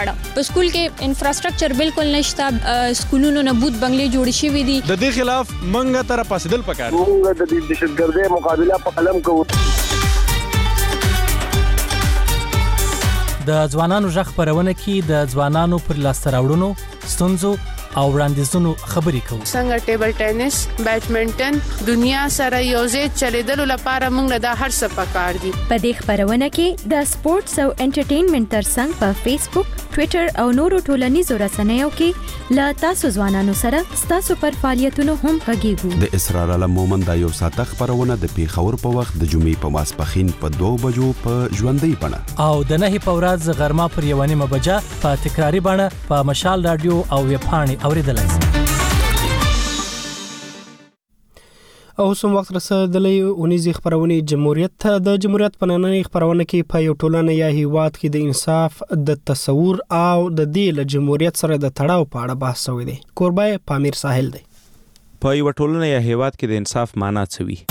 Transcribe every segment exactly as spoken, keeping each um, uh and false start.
په سکول کې انفراستراکچر بالکل نشته، سکولونو نه بوت بنگلې جوړ شوي دي. د دې خلاف منګه تر پاسدل پکار موږ د دې دهشتګردۍ مقابله په قلم کوو. د ځوانانو ژغ خپرونه کې د ځوانانو پر لاسته راوړنو، ستونزو او وړاندیزونو خبرې کوو. څنګه ټیبل ټینس، بیډمنټن، دنیا سره یوځای چلیدلو لپاره موږ له دا هر څه پکار دي. په دې خبرونه کې د سپورتس او انټرټینمنټ ترڅنګ په فیسبوک، ټوئیټر او نورو ټولنیزو رسنیو کې له تاسو ځوانانو سره ستاسو پر فعالیتونو هم غږیږو. د اسرار علم مومند دا یو ساعته خبرونه د پیښور په وخت د جمعې په ماسپښین په دوه بجو په ژوندۍ بڼه او د نهي په ورځ غرمه پر یوه نیمه بجه په تکراري بڼه په مشال رادیو او ویبپاڼې اوریدلای شئ. او سم وخت رسیدلی اونیزې خبرونه جمهوریت ته. د جمهوریت په نننۍ خبرونه کې په یو ټولنه یا هیواد کې د انصاف د تصور او د دې له جمهوریت سره د تړاو په اړه بحث شوی دی. کوربای پامیر ساحل دی. په یو ټولنه یا هیواد کې د انصاف معنا څه وي؟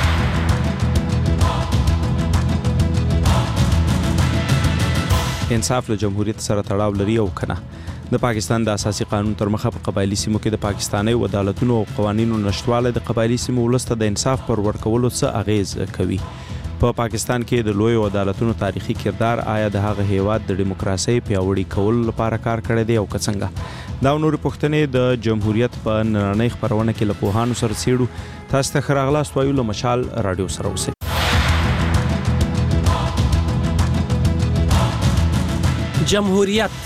انصاف له جمهوریت سره تړاو لري او کنه؟ د پاکستان د اساسي قانون تر مخه په قبایلی سیمو کې د پاکستاني عدالتونو او قوانینو نشټواله د قبایلی سیمو ولسته د انصاف پر ورکولو څه اغیز کوي؟ په پاکستان کې د لوی عدالتونو تاریخي کردار آیا د هغه هیواد د دیموکراسي پیاوړي کول لپاره کار کړی دی او څنګه؟ دا نور پوښتنې د جمهوریت په نننۍ خبرونه کې له پوهانو سره څېړو. تاسو ته راغلاست وایو له مشال رادیو سره اوسئ. جمهوریت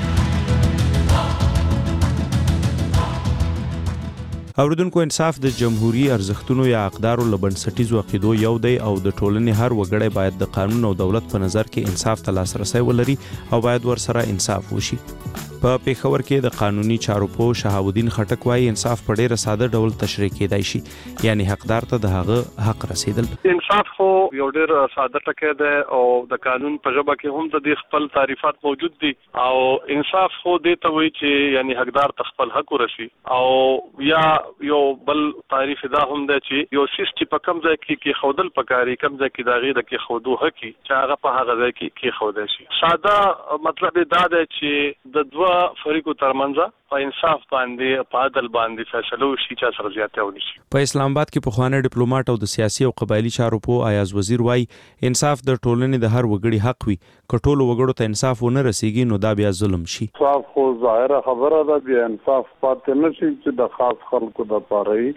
اوریدونکو، انصاف د جمهوریت ارزښتونو یا اقدارو له بنسټیزو عقیدو یو دی او د ټولنې هر وګړی باید د قانون او دولت په نظر کې انصاف ته لاسرسی ولري او باید ورسره انصاف وشي. په پیښور کې د قانوني چارو پوه شهاب الدین خټک وايي انصاف په ډېر ساده ډول تشریح کېدای شي، یعنی حقدار ته د هغه حق رسیدل. انصاف خو یو ډېر ساده ټکی دی او د قانون په ژبه کې هم د دې خپل تعریفات موجود دي. او انصاف خو دې ته وایي چې یعنی حقدار ته خپل حق ورسي، او یا یو بل تعریف دا هم دی چې یو سیستم په کم ځای کې کې خودل پکاري، کم ځای کې دا غي د کې خودو حق چې هغه په هغه ځای کې کې خوده شي. ساده مطلب دا دی چې د دوه فریقو ترمنځ په انصاف باندې په عدل باندې فیصله وشي چې سره زیاته ونی شي. په اسلام آباد کې پخوانی ډیپلوماټ او د سیاسي او قبایلی چارو په ایاز وزیر وايي انصاف د ټولنې د هر وګړي حق وي، کټولو وګړو ته انصاف ونه رسیږي نو دا بیا ظلم شي. انصاف خو ظاهره خبره ده، بیا انصاف پاتې نشي چې د خاص خلکو د پاره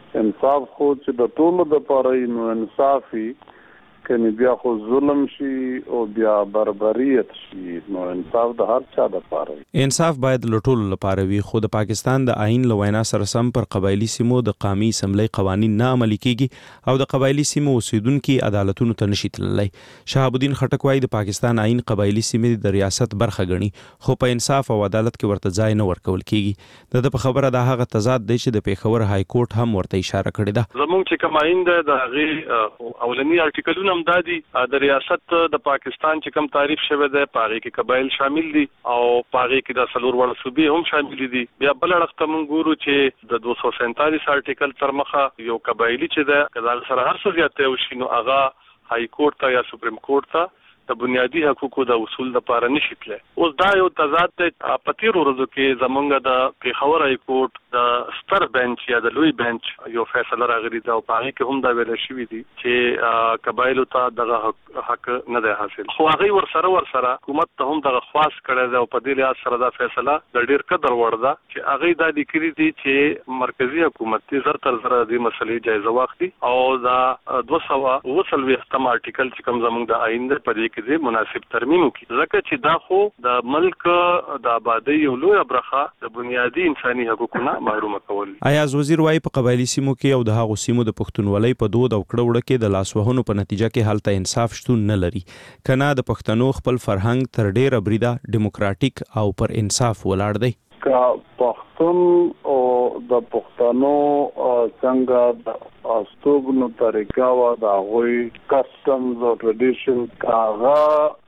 انصاف خو چې د ټولو د پاره نو انصافي کني بیا خو ظلم شي او بیا بربریت شي، نو انصاف د هر چا د پاره. انصاف باید لټول لپاره وي، خو د پاکستان د آئین له وینا سره سم پر قبایلی سیمو د قومي اسمبلی قوانین نه عملي کیږي او د قبایلی سیمو اوسیدونکو عدالتونو ته نشي تللی. شهاب الدین خټک وايي د پاکستان آئین قبایلی سیمې د ریاست برخه ګڼي، خو په انصاف او عدالت کې ورته ځای نه ورکول کیږي. د په خبره د هغه تضاد دی چې د پیښور های کورټ هم ورته اشاره کړې ده. زموږ چې کوم آئین ده د هغه اولنی ارټیکلونه دادي د ریاست د پاکستان چې کوم تعریف شوی دی پاره کې قبایل شامل دي او پاره کې د سلور وړ صوبې هم شامل دي. بیا بل اړخ موږ ګورو چې د دوه سوه سینتالیس ارټیکل تر مخه یو قبایلی چې ده کله سره هر څه زیاته وشي نو هغه های کورټ ته یا سپریم کورټ ته د بنیادی حقوقو د اصول لپاره نشي تللی. اوس دا یو تضاد دی. په تیرو ورځو کې زمونږ د پیښور های کورټ د ستر بنچ یا د لوی بنچ یو فیصله راغلی ده او په هغه کې هم دا ویل شوی دی چې قبایلو ته دغه حق نه دی حاصل، خو هغه ورسره ورسره حکومت ته هم دغه خواست کړی دی او په دې لحاظ سره دا فیصله د ډیر قدر وړ ده چې هغه دا لیکلي دي چې مرکزی حکومت دې زر تر زر د مسلې جایزه واخلي او دا دوه سوه اوه څلوېښتم ارټیکل چې کوم زموږ د آئین دی په دې کې دې مناسب ترمیم وکړي، ځکه چې دا خو د ملک د آبادۍ یو لویه برخه د بنیادي انساني حقوقو محرومه کول. ایاز وزیر وايي په قبایلی سیمو کې او د هغو سیمو د پښتونولۍ په دود او کړه وړه کې د لاسوهنو په نتیجه کې هلته انصاف شتون نه لري، کنه د پښتنو خپل فرهنګ تر ډیره بریده دیموکراتیک او پر انصاف ولاړ دی. کا پښتون او د پښتنو څنګه د استوګنو طریقه وا د غوي کسټمز او ټریډیشن کاغه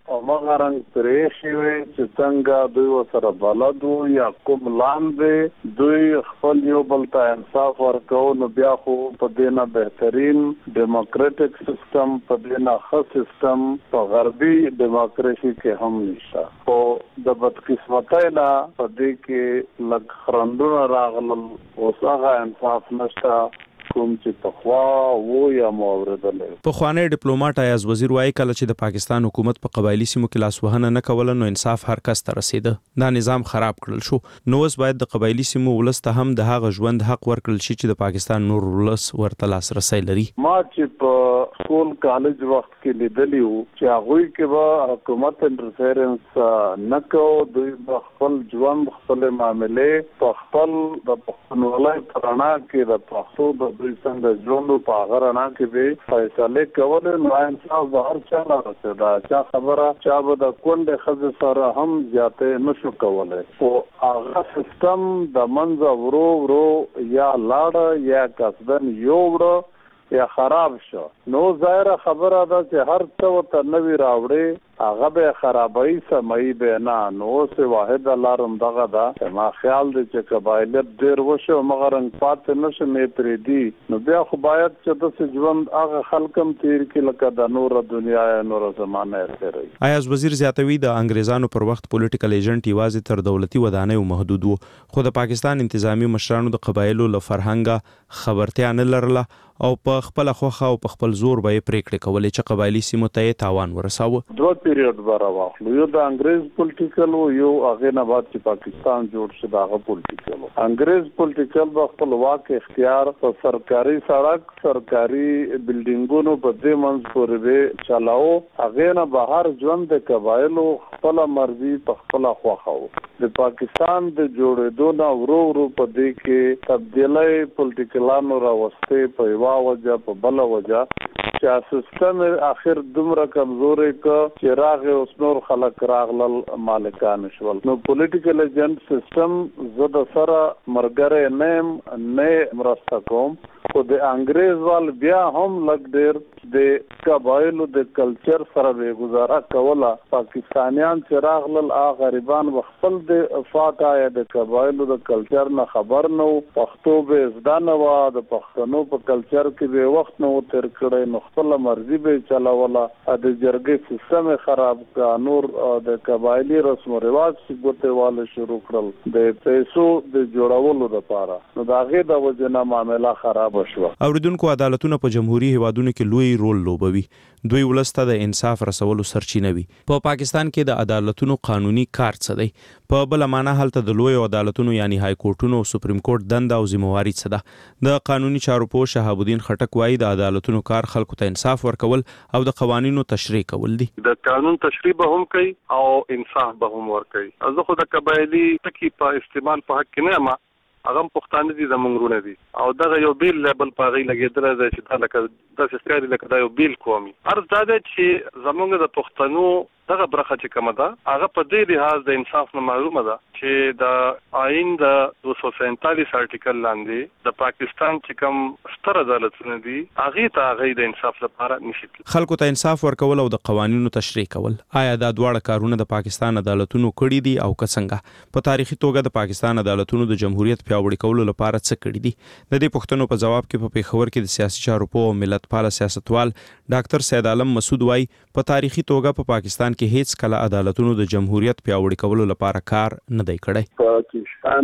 او مغرنګ پرې شوی چې څنګه دوی وسره بلد وو یا کوم لاندې دوی خپل یو بل ته انصاف ورکو، نو بیا خو په دې نه بهترین ډیموکراټک سیستم، په دې نه ښه سیستم په غربي ډیموکراسي کې هم نشته. خو د بدقسمتۍ نه په دې کې لږ خرندونه راغلل، اوس هغه انصاف نشته کوم چې پخوا وو یا موردلې. پخوانی ډیپلوماټ ایاز وزیر وایي کله چې د پاکستان حکومت په قبایلی سیمو کې لاسوهنه نه کوله نو انصاف هر کس ته رسیده. دا نظام خراب کړل شو. نو اوس باید د قبایلی سیمو ولس ته هم د هغه ژوند حق ورکړل شي چې د پاکستان نور ولس ورته لاسرسی لري. ما چې په سکول کالج وخت کې لیدلی وو چې هغوی کې به حکومت انټرفیرنس نه کوو، دوی به خپل ژوند خپل معاملې په خپل د پښتونولۍ په رڼا کې د پښتو د دوی څنګه ژوند په هغه رڼا کې به فیصلې کولې، نو انصاف به هر چا لا رسېده. چا خبره چا به د کونډې ښځې سره هم زیاتې نشو کولی، خو هغه سیستم د منځه ورو ورو یا لاړه یا قصدن یوړه یا خراب شو. نو ظاهره خبره ده چې هر څه ورته نوي راوړي هغه به خرابوي سموي به نه. نو اوس واحد لارم دغه ده، ما خیال دی چې قبایلیت ډېر وشو مغرنګ پاتې نشو مې پرېږدي، نو بیا خو باید چې داسې ژوند هغه خلک هم تېر کړي لکه د نوره دنیا یا نوره زمانه یې تېروي. ایاز وزیر زیاتوي د انګریزانو پر وخت پولیټیکل ایجنټ یوازې تر دولتي ودانیو محدود وو، خو د پاکستان انتظامی مشرانو د قبایلو له فرهنګه خبرتیا نه لرله او په خپل خوخه او په خپل زور به پریکړې کولې چې قبایلی سیمو ته تاوان ورساوه. دوه پیریډ به راواخلو، یو د انګریز پولیټیکل و، یو هغې نه بعد چې پاکستان جوړ شو د هغه پولیټیکل و. انګریز پولیټیکل به خپل واک اختیار په سرکاري سړک سرکاري بلډینګونو په دې منځ پورې به چلاو، هغې نه بهر ژوند د قبایلو خپله مرضي په خپله خوښه و. د پاکستان د جوړېدو نه ورو ورو په دې کې تبدیلی پولیټیکلانو راوستې په یوه وجه په بله وجه چې سیستم اخر دومره کمزوری که چې راغې اوس نور خلک راغلل مالکان شول. نو پولیټیکل ایجنټ سیستم زه د سره ملګری نه یم، نه مرسته کوم، خو د انګریز وال بیا هم لږ ډېر د قبایلو د کلچر سره به گزاره کوله. پاکستانیان چې راغلل هغه غریبان به خپل د فاټا یا د قبایلو د کلچر نه خبر نه و، پښتو به زده نه وه، د پښتنو په کلچر کې به وخت نه و تېر کړی، نو خپله مرضي به یې چلوله. د جرګې سیستم یې خراب کړه، نور د قبایلي رسم و رواج چې ګوتې واله شروع کړل د پیسو د جوړولو دپاره، نو د هغې د وجې نه معامله خرابه شوه. اوریدونکو عدالتونه په جمهوري هیوادونو کې لوی رول لوبوي، دوی ولس ته د انصاف رسولو سرچینه وي. په پاکستان کې د عدالتونو قانوني کار څه دی؟ په بل معنا هلته د لوی عدالتونو یعنی های کورټونو او سپریم کورټ دنده او ذمہواری څه ده؟ د قانوني چارو پوه شهاب الدین خټک وایي د عدالتونو کار خلکو ته انصاف ورکول او د قوانینو تشریح کول دي. د قانون تشریح به هم کوي او انصاف به هم ورکوي. زه خو د قبایلی ټکي په استعمال په حق کې نه یم، هغه پښتانه دي زمونږ رونه دي او دغه یو بیل لیبل په هغې لګېدلی دی چې دا لکه داسې ښکاري لکه دا یو بیل قومي. عرض دا دی چې زمونږ د پښتنو دغه برخه چې کومه ده هغه په دې لحاظ د انصاف نه محرومه ده چې د آئین د دو سو سینتالیس ارټیکل لاندې د پاکستان چې کوم ستر عدالتونه دي هغې ته هغې د انصاف لپاره نشي تللی. خلکو ته انصاف ورکول او د قوانینو تشریح کول، آیا دا دواړه کارونه د پاکستان عدالتونو کړي دي او که څنګه؟ په تاریخي توګه د پاکستان عدالتونو د جمهوریت پیاوړي کولو لپاره څه کړي دي؟ د دې پوښتنو په جواب کې په پېښور کې د سیاسي چارو پوه او ملتپاله سیاستوال ډاکټر سید عالم مسعود وایي په تاریخي توګه په پاکستان کې هیڅ کله عدالتونو د جمهوریت پیاوړي کولو لپاره کار نه دی کړی. پاکستان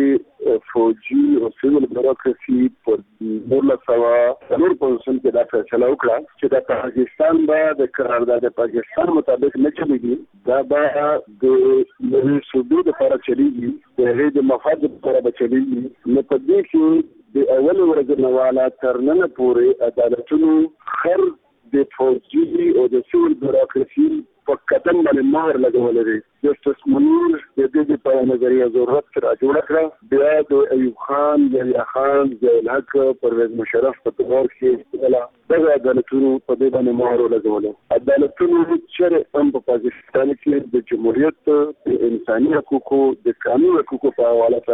کې فوجي او سیول بیوروکراسي په نولس سوه څلور پنځوس کې دا فیصله وکړه چې د پاکستان به د قرارداد پاکستان مطابق نه چلیږي، دا به د نوي صوبې لپاره چلیږي، د هغې د مفاد لپاره به چلیږي. نو په دې کې د اول ورځې نه والا تر ننه پورې عدالتونو خر د فوجي او د سیول بیوروکراسي په قدم باندې مهر لګولی دی. جسټس منیر د دې په نظریه ضرورت کې را جوړه کړه، بیا د ایوب خان، یحیی خان، ضیاء الحق، پرویز مشرف په دور کې دغه عدالتونو په دې باندې مهر ولګولی. عدالتونو چېرې هم په پاکستان کې د جمهوریت د انساني حقوقو د قانون حقوقو په حواله سره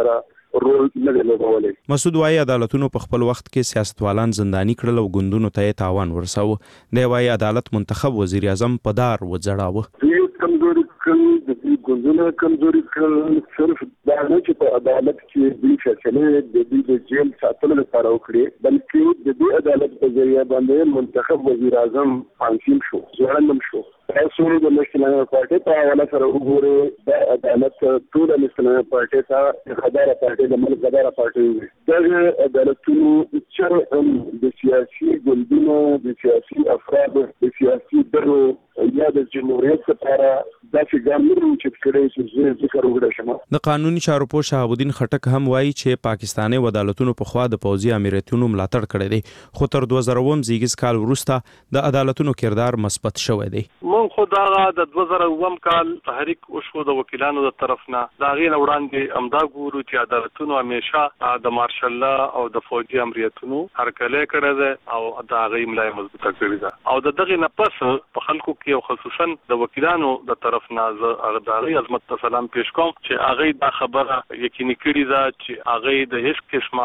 رول نه دی لوبولی. مسعود وايي عدالتونو په خپل وخت کې سیاستوالان زنداني کړل او ګوندونو ته یې تاوان ورساوه. دی وايي عدالت منتخب وزیر اعظم په دار وځړاوه. دوی کمزوري کړل، د دوی ګوندونه کمزوري کړل، صرف دا نه چې په عدالت کې دوی فیصلې د دوی د جیل ساتلو لپاره وکړي، بلکې د دوی عدالت په ذریعه باندې منتخب وزیر اعظم پانسیم شو، ځوړندم شو. تاسو د اسلامي پارټي په حواله سره وګورئ، د عدالت ټول اسلامي پارټي ته غداره پارټي د ملک غداره پارټي وي. دا عدالتونو چې د سیاسي ګوندونو، د سیاسي افرادو، د سیاسي ډلو یا د جمهوریت لپاره داسې ګامونه چې کړی چې ذکر وکړل شم. د قانوني چارو پوه شهاب الدین خټک هم وایي چې پاکستاني عدالتونو په خوا د پوځي امریتونو ملاتړ کړی دی، خو تر دوه زره اووم زیږیز کال وروسته د عدالتونو کردار مثبت شوی دی. مونږ خو دا د دوه زره اووم کال تحریک وشو د وکیلانو د طرف نه، دا غي نه وړاندې امدا ګورو چې عدالتونو همیشه د مارشل لا او د فوجي امریتونو هرکله کړی دی او دا غي ملای مضبوطه کړی ده. او د دغه نه پس په خلکو کې او خصوصا د وکیلانو د طرف نه زه د غي عظمت ته سلام پیش کوم چې هغه دا خبره یقیني کړی ده چې هغه د هیڅ قسمه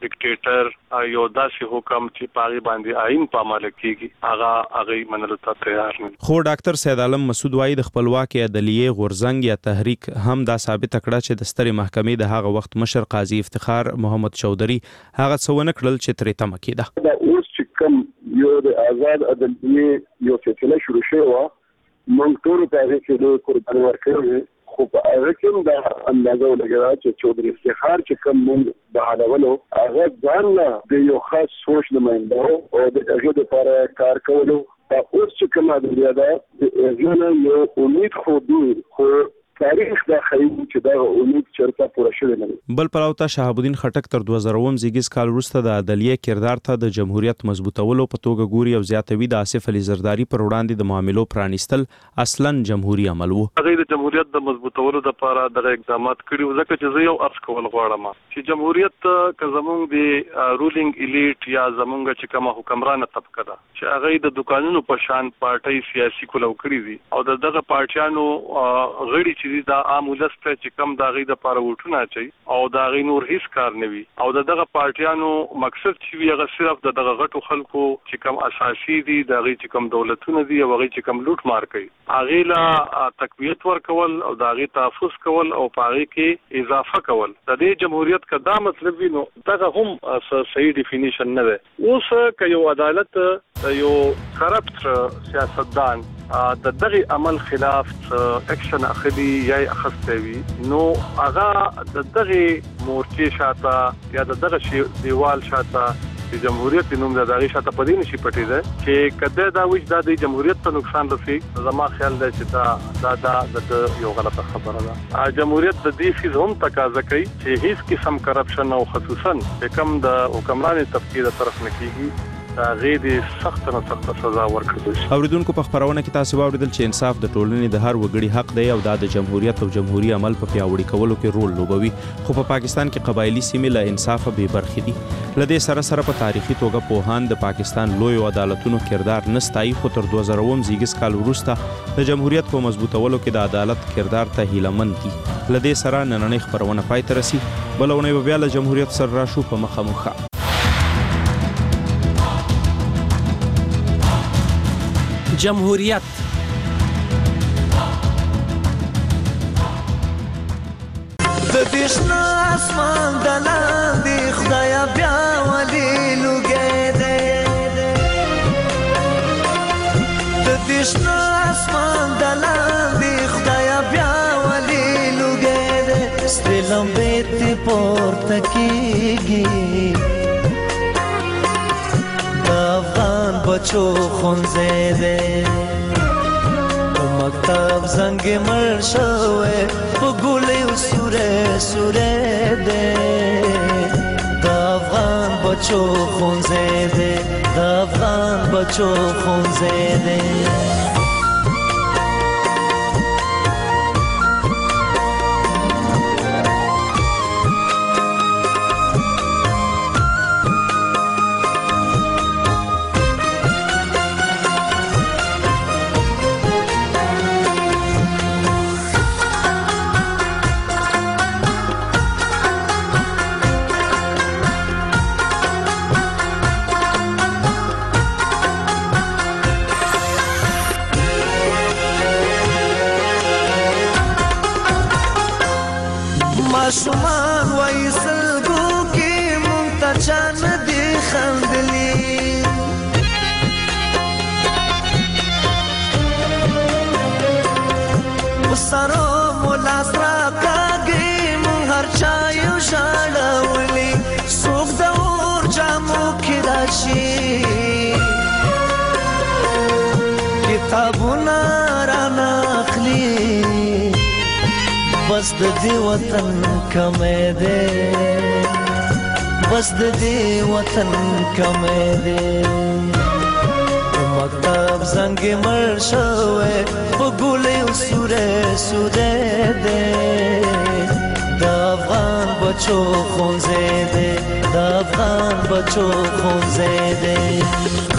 ډیکټیټر یو داسې حکم چې پاغي باندې آئین پامال کیږي هغه هغه منلو ته تیار نه. خو ډاکټر سید عالم مسعود وايي د خپلواکي عدلیه غورځنګ یا تحریک هم دا ثابت کړه چې د سترې محکمې د هغه وخت مشر قاضي افتخار محمد چودري هغه څونه کړل چې ترې تمه کیده. دا اوس چې کوم یو د آزاد عدلیه یو فیصله شروع شوه، موږ ټول په هغه کې د قرباني ورکړو، خو په هغه کې دا اندازه ولګا چې چودري افتخار چې کوم موږ د حالولو هغه ځان د یو خاص سوچ نماینده او د هغه لپاره کار کولو. دا اوس چې کوم عدلیه ده د ژوند یو امید خو دی، خو تاریخ دا خیلی چې دا امید چرته پوره شوی نه. بل پلاوته شهاب الدین خټک تر دوه زره اووم زیږیز کال وروسته د عدلیه کردار ته د جمهوریت مضبوطولو په توګه ګوري او زیاتوي د آصف علي زرداری پر وړاندې د معاملو پرانیستل اصلا جمهوریت عمل وو. هغه د جمهوریت د مضبوطولو لپاره د اقدامات کړي، ځکه چې زه یو ارز کول غواړم چې جمهوریت که زمونږ د رولینګ الیټ یا زمونږ چې کومه حکمرانه طبقه ده چې هغه د دکانونو په شان پارټي سیاسي کولو کړی دي او دغه پارټیانو غړي دا عام ولست چې کم دا غي د پاره وټونه چي او دا غي نور هیڅ کار نه وي او دغه پارټیانو مقصد چې وی هغه صرف دغه غټو خلکو چې کم اساسي دي دا غي چې کم دولتونه دي او غي چې کم لوټ مار کوي هغه لا تقویت ورکول او دا غي تحفظ کول او پاره کې اضافه کول. د دې جمهوریت کدا مطلب وینو دغه هم صحیح ډیفینیشن نه ده. اوس که یو عدالت یو کرپټ سیاستدان د دغه عمل خلاف اکشن اخلي یا اخسته وي، نو هغه د دغه مورچې شاته یا د دغه دیوال شاته د جمهوریت نوم د دغه شاته پدې نشي پټې ده چې کده دا وښ د جمهوریت ته نقصان رسي. زما خیال دی چې دا دا د یو غلطه خبره ده. جمهوریت د دې فیز هم تقاضا کوي چې هیڅ قسم کرپشن او خصوصا کم د حکمراني طبقه د طرف نه کیږي، غیر سخت نه سخت سزا ورکړل شي. اوریدونکو په خبرونه کې تاسو واوریدل چې انصاف د ټولنې د هر وګړي حق دی او د جمهوریت او جمهوریت عمل په پیاوړي کولو کې رول لوبوي، خو په پاکستان کې قبایلی سیمې له انصاف به برخې دي. لدې سره سره په تاریخي توګه پوهان د پاکستان لوی عدالتونو کردار نستای، خو تر دوه زره اووم زیږیز کال وروسته د جمهوریت په مضبوطولو کې د عدالت کردار ته هیلمن دي. لدې سره نننۍ خبرونه پای ته رسي، بلونه بیا له جمهوریت سره راشو په مخه مخه. جمهوریت د دشنا اسمان د لاندې خدایا بیا ولي لوګې ده، د دشنا اسمان د لاندې خدایا بیا ولي لوګې ده، ستلم بیت پورته کیږي افغان بچو خونځې ده، مکتب زنګ مړ شوی په ګولې سورې سورې ده، د افغان بچو خونځې ده، د افغان بچو خونځې ده. ماشومان وای سلګو کې مونږ ته چا نه دي خندلي سارو مولا سرا کاږي مونږ هر چا یو ژړولي څوک د اور جامو کې راشي کتابونه رانه اخلي بس د دې وطن کمې ده بس د دې وطن کمې ده مکتب زنګ مړ شوې په ګولې سورې سورې ده د افغان بچو خونځې ده د افغان بچو خونځې ده